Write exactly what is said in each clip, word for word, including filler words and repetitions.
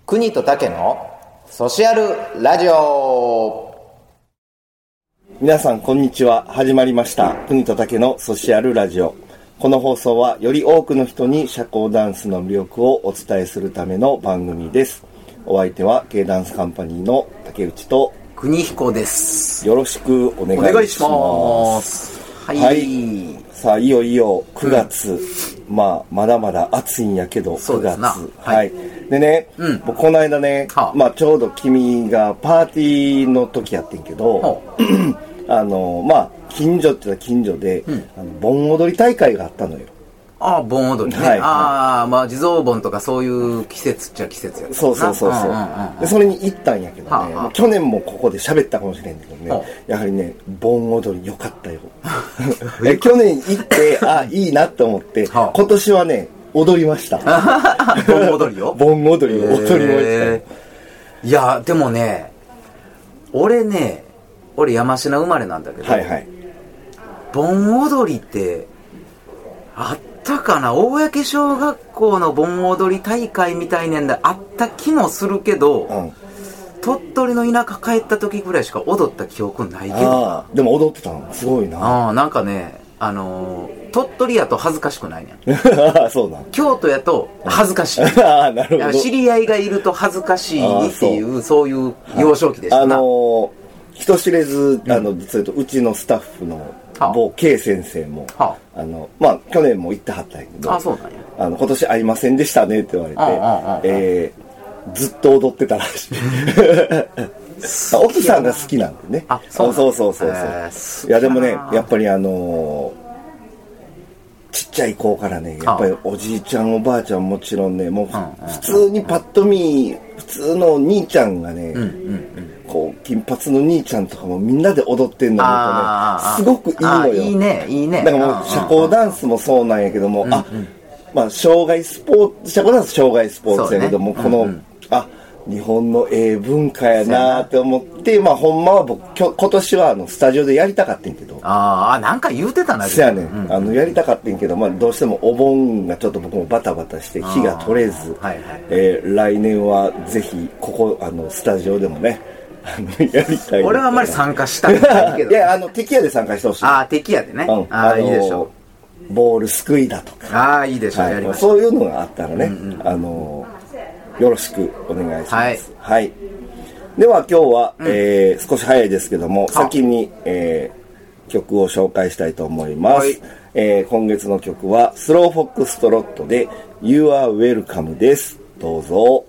国と竹のソシャルラジオ。 皆さんこんにちは。始まりました国と竹のソシャルラジオ。この放送はより多くの人に社交ダンスの魅力をお伝えするための番組です。お相手は K ダンスカンパニーの竹内と国彦です。 よろしくお願いします。 はい、 はい、さあいよいよくがつ、うん、まあまだまだ暑いんやけどくがつ、はい、はい、でね、うん、この間ね、はあ、まあちょうど君がパーティーの時やってんけど、はあ、あのまあ近所って言ったら近所で、うん、あの盆踊り大会があったのよ。 ああ、盆踊りね。はい、ああ、まあ地蔵盆とかそういう季節っちゃ季節やったな。 そうそうそうそう。でそれに行ったんやけどね、はあ、去年もここで喋ったかもしれんけどね、はあ、やはりね盆踊り良かったよ。去年行ってあいいなって思って、はあ、今年はね踊りました。 盆踊りよ。 盆踊りを踊りましたよ。 いやでもね、俺ね、俺山科生まれなんだけど、はいはい、盆踊りってあったかな。大小学校の盆踊り大会みたいなんであった気もするけど、うん、鳥取の田舎帰った時ぐらいしか踊った記憶ないけど。 あでも踊ってたのすごいな。 あなんかね、あのー、鳥取やと恥ずかしくないねん。 そうなん。 京都やと恥ずかしい。 あなるほど。 知り合いがいると恥ずかしいっていう、そういう幼少期でしたな。 あのー、人知れず、あの、それとうちのスタッフの某 K 先生も、はあ、あのまあ去年も行ってはったんやけど、 あそうなんや。 あの今年会いませんでしたねって言われて、ああああ、えー、ずっと踊ってたらしい。奥さんが好きなんでね。あそうそうそうそうそう、えー、いやでもねやっぱりあのー、ちっちゃい子からねやっぱりおじいちゃんおばあちゃんもちろんねもう普通にパッと見普通の兄ちゃんがね、うんうんうん、こう金髪の兄ちゃんとかもみんなで踊ってんのがねすごくいいのよ。 いいねいいね。 だからもう社交ダンスもそうなんやけども、あ、うんうん、まあ障害スポーツ社交ダンス障害スポーツやけども、ね、この、うんうん、あ日本のええ文化やなって思って、まあほんまは僕今年はあのスタジオでやりたかったんけど、 ああなんか言うてたな。 そうやね、うん、あのやりたかったんけど、まあどうしてもお盆がちょっと僕もバタバタして日が取れず、はいはい、えー、来年はぜひここあのスタジオでもねあのやりたい。 俺はあんまり参加したくないけど、 いやあの敵屋で参加してほしい。 ああ敵屋でね、うん、ああいいでしょう。ボールすくいだとか、 ああいいでしょう、はい、やりましょう。 そういうのがあったらね、うんうん、あのよろしくお願いします。はい。はい、では今日は、うん、えー、少し早いですけども、先に、えー、曲を紹介したいと思います。はい、えー、今月の曲はスローフォックストロットで You are welcome です。どうぞ。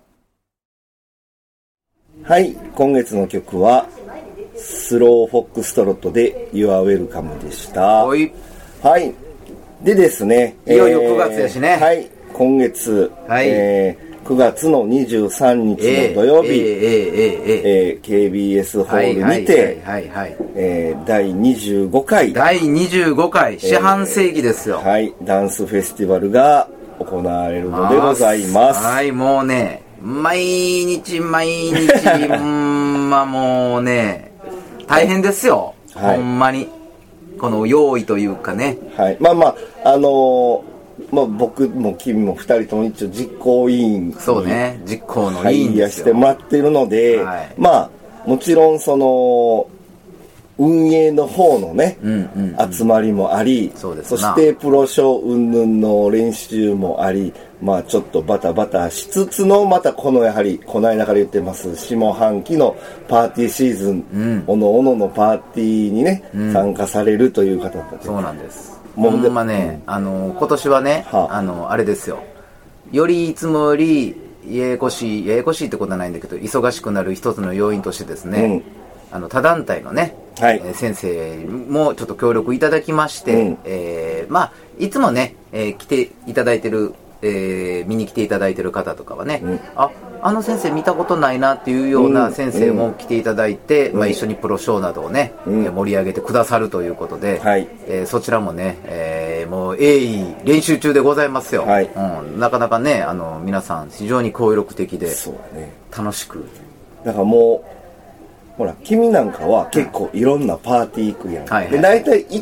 はい、今月の曲はスローフォックストロットで You are welcome でした。はい。はい。でですね、 いよいよくがつやしね。 えー、はい、今月、はい、えーくがつのにじゅうさんにちの土曜日、ケービーエス ホールにてだいにじゅうごかいだいにじゅうごかい四半世紀ですよ、 えー、はい、ダンスフェスティバルが行われるのでございます。 はい、もうね毎日毎日まあもうね大変ですよ、はい、ほんまにこの用意というかね、 はい、まあまああのーまあ、僕も君もふたりとも一応実行委員にそうね実行の委員ですよしてもらってるので、はい、まあもちろんその運営の方のね、うんうんうん、集まりもあり そ, そしてプロショー云々の練習もあり、まあちょっとバタバタしつつのまたこのやはりこの間から言ってます下半期のパーティーシーズン、うん、おのおののパーティーにね、うん、参加されるという方たち。 そうなんです。ほんまね、うん、あの今年はね、はあ、あのあれですよ、よりいつもよりややこしいややこしいってことはないんだけど忙しくなる一つの要因としてですね、うん、あの他団体のね、はい、えー、先生もちょっと協力いただきまして、うん、えー、まあいつもね、えー、来ていただいてる、えー、見に来ていただいてる方とかはね、うん、ああの先生見たことないなっていうような先生も来ていただいて、うん、まあ、一緒にプロショーなどをね、うん、盛り上げてくださるということで、はい、えー、そちらもね、えー、もう鋭意練習中でございますよ、はい、うん、なかなかねあの皆さん非常に協力的で楽しく、 だからもうほら君なんかは結構いろんなパーティー行くやん、はいはい、で大体行って、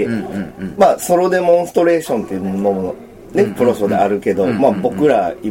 うんうんうん、まあソロデモンストレーションっていうのもね、プロショーであるけど、うんうんうん、まあ僕ら今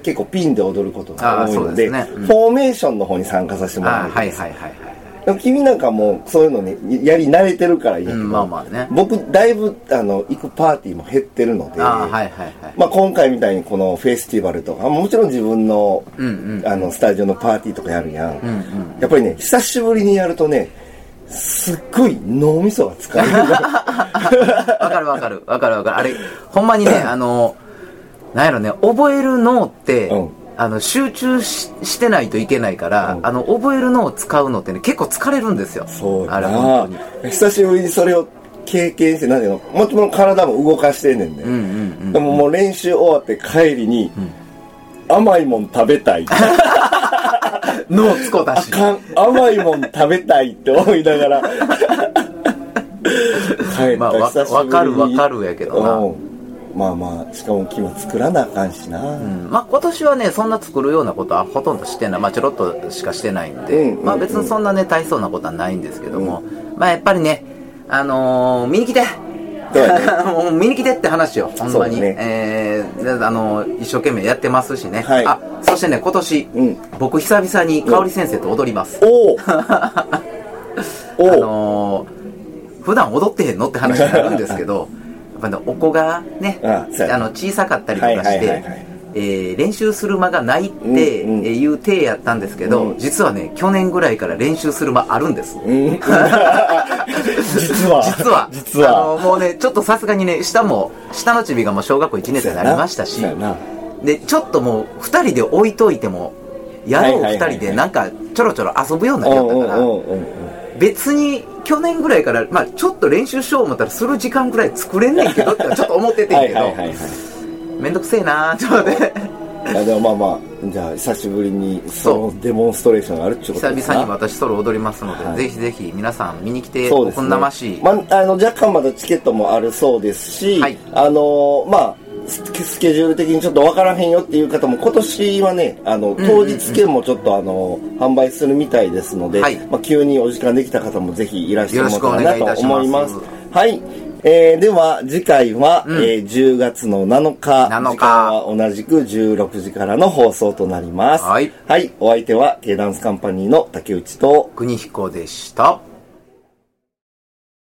結構ピンで踊ることが多いので、 ねうん、 フォーメーションの方に参加させてもらうんです。 はいはいはいはい。 でも君なんかもうそういうのにやり慣れてるからいいけど、うん、まあまあね、僕だいぶあの行くパーティーも減ってるので、 あ、はいはいはい、 まあ、今回みたいにこのフェスティバルとかもちろん自分の、うんうんうん、あのスタジオのパーティーとかやるやん、うんうん、やっぱりね久しぶりにやるとねすっごい脳みそが疲れるわかるわかるわかるわかる。あれほんまにねあのなんやろね、覚える脳って、うん、あの集中 し, してないといけないから、うん、あの覚える脳を使うのってね結構疲れるんですよ。 そうだな、あれ本当に久しぶりにそれを経験して、なんていうの、もちろん体も動かしてんねんね、うんうんうん、でももう練習終わって帰りに、うん、甘いもん食べたい脳つこたしあかん、甘いもん食べたいって思いながら帰った久しぶりに、まあ、 わかるわかるやけどな、うん、 まあまあしかも今作らなあかんしな、うん、 まあ今年はねそんな作るようなことはほとんどしてない、まあちょろっとしかしてないんで、うんうんうん、まあ別にそんなね大層なことはないんですけども、うん、まあやっぱりねあのー、見に来て、ね、もう見に来てって話よほんまに、ねえー、あのー、一生懸命やってますしね、はい、あそしてね今年、うん、僕久々に香織先生と踊ります、うん、おあのー、普段踊ってへんのって話になるんですけどやっぱねお子がねああの小さかったりとかして、はいはいはいはいえー、練習する間がないっていう体やったんですけど、うんうん、実はね去年ぐらいから練習する間あるんです、うん、実は実は実はあのもうねちょっとさすがにね下も下のチビがもう小学校いちねん生になりましたしでちょっともうふたりで置いといてもやろうふたりでなんかちょろちょろ遊ぶようになりよったから別に去年ぐらいから、まあ、ちょっと練習しよう思ったらする時間ぐらい作れんねんけどってちょっと思っててんけどはいはいはい、はいめんどくせえなーちょっとねいやでもまあまあじゃあ久しぶりにそのデモンストレーションがあるってことですか。 久々に私ソロ踊りますので、はい、ぜひぜひ皆さん見に来ておくんなましい、 まあ、あの若干まだチケットもあるそうですし、はい、あのまあスケジュール的にちょっと分からへんよっていう方も今年はねあの当日券もちょっとあの販売するみたいですので、はいまあ、急にお時間できた方もぜひいらしてもらったらなと思います。はいえー、では次回は、うんえー、じゅうがつのなのかなのかは同じくじゅうろくじからの放送となります。はい、はい、お相手は K ダンスカンパニーの竹内と国彦でした。